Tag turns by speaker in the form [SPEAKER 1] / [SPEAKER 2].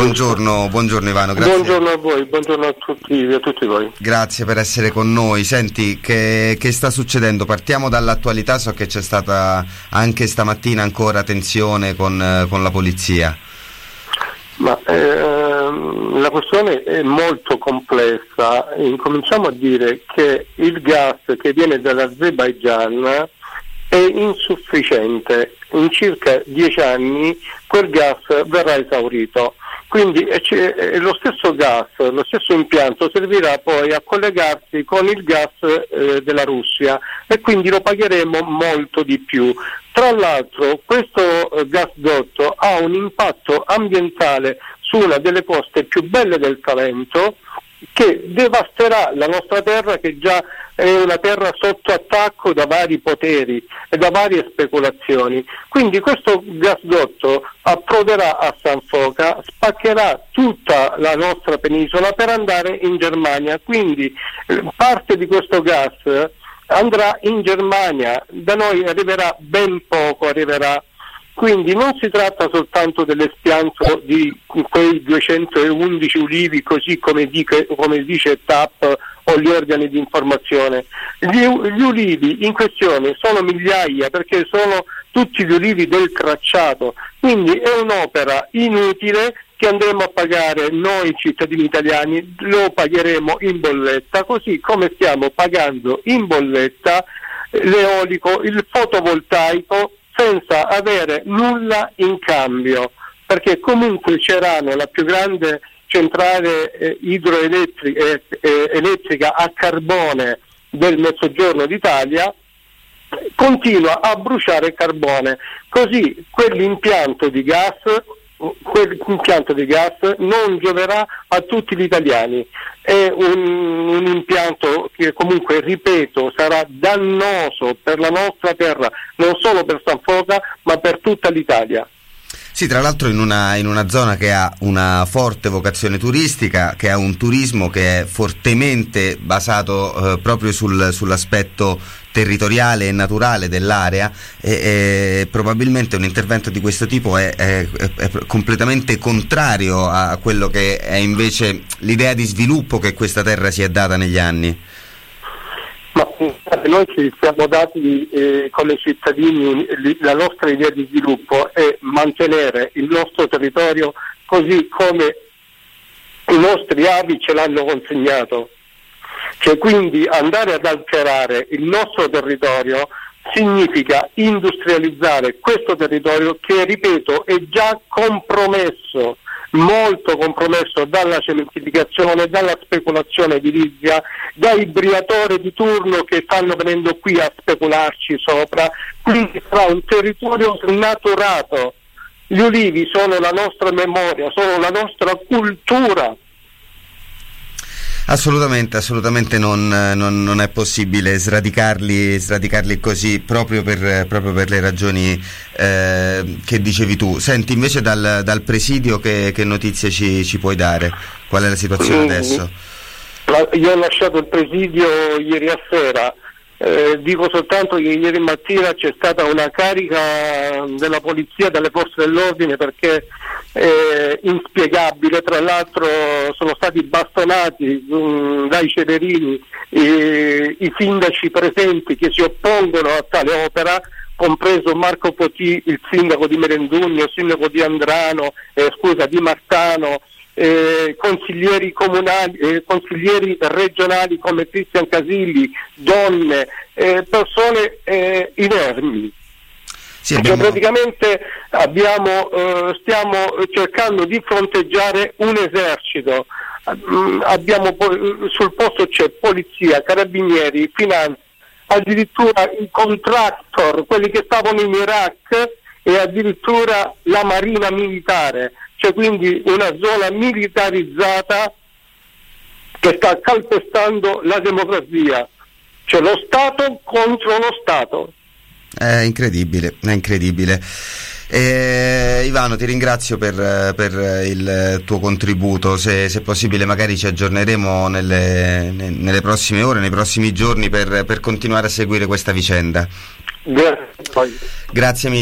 [SPEAKER 1] Buongiorno Ivano, grazie.
[SPEAKER 2] Buongiorno a voi, buongiorno a tutti voi.
[SPEAKER 1] Grazie per essere con noi. Senti, che sta succedendo? Partiamo dall'attualità, so che c'è stata anche stamattina ancora tensione con la polizia.
[SPEAKER 2] Ma la questione è molto complessa. Incominciamo a dire che il gas che viene dall'Azerbaigian è insufficiente. In circa 10 anni quel gas verrà esaurito. Quindi lo stesso gas, lo stesso impianto servirà poi a collegarsi con il gas della Russia e quindi lo pagheremo molto di più. Tra l'altro questo gasdotto ha un impatto ambientale su una delle coste più belle del Salento, che devasterà la nostra terra, che già è una terra sotto attacco da vari poteri e da varie speculazioni. Quindi questo gasdotto approderà a San Foca, spaccherà tutta la nostra penisola per andare in Germania, quindi parte di questo gas andrà in Germania, da noi arriverà ben poco, quindi non si tratta soltanto dell'espianto di quei 211 ulivi, così come dice TAP o gli organi di informazione. Gli ulivi in questione sono migliaia, perché sono tutti gli ulivi del tracciato, quindi è un'opera inutile che andremo a pagare noi cittadini italiani, lo pagheremo in bolletta, così come stiamo pagando in bolletta l'eolico, il fotovoltaico, senza avere nulla in cambio, perché comunque Cerano, la più grande centrale elettrica a carbone del Mezzogiorno d'Italia, continua a bruciare carbone, così quell'impianto di gas non gioverà a tutti gli italiani. È un impianto che comunque, ripeto, sarà dannoso per la nostra terra, non solo per San Foca ma per tutta l'Italia.
[SPEAKER 1] Sì, tra l'altro in una zona che ha una forte vocazione turistica, che ha un turismo che è fortemente basato proprio sull'aspetto territoriale e naturale dell'area, e probabilmente un intervento di questo tipo è completamente contrario a quello che è invece l'idea di sviluppo che questa terra si è data negli anni.
[SPEAKER 2] Ma noi ci siamo dati come cittadini, la nostra idea di sviluppo è mantenere il nostro territorio così come i nostri avi ce l'hanno consegnato. Cioè, quindi andare ad alterare il nostro territorio significa industrializzare questo territorio che, ripeto, è già compromesso, molto compromesso dalla cementificazione, dalla speculazione edilizia, dai briatori di turno che stanno venendo qui a specularci sopra. Quindi sarà un territorio snaturato. Gli ulivi sono la nostra memoria, sono la nostra cultura.
[SPEAKER 1] Assolutamente non è possibile sradicarli così, proprio per le ragioni che dicevi tu. Senti, invece dal presidio che notizie ci puoi dare? Qual è la situazione adesso?
[SPEAKER 2] Io ho lasciato il presidio ieri a sera. Dico soltanto che ieri mattina c'è stata una carica della polizia, delle forze dell'ordine, perché è inspiegabile. Tra l'altro sono stati bastonati dai Ceverini i sindaci presenti che si oppongono a tale opera, compreso Marco Potì, il sindaco di Merendugno, il sindaco di Andrano, di Martano, consiglieri comunali, consiglieri regionali come Cristian Casilli, donne, persone inermi.
[SPEAKER 1] Sì,
[SPEAKER 2] praticamente stiamo cercando di fronteggiare un esercito. Abbiamo sul posto c'è polizia, carabinieri, finanza, addirittura i contractor, quelli che stavano in Iraq, e addirittura la marina militare. C'è quindi una zona militarizzata che sta calpestando la democrazia. C'è lo Stato contro lo Stato.
[SPEAKER 1] È incredibile. Ivano, ti ringrazio per il tuo contributo. Se possibile magari ci aggiorneremo nelle prossime ore, nei prossimi giorni, per continuare a seguire questa vicenda.
[SPEAKER 2] Grazie.
[SPEAKER 1] Grazie mille.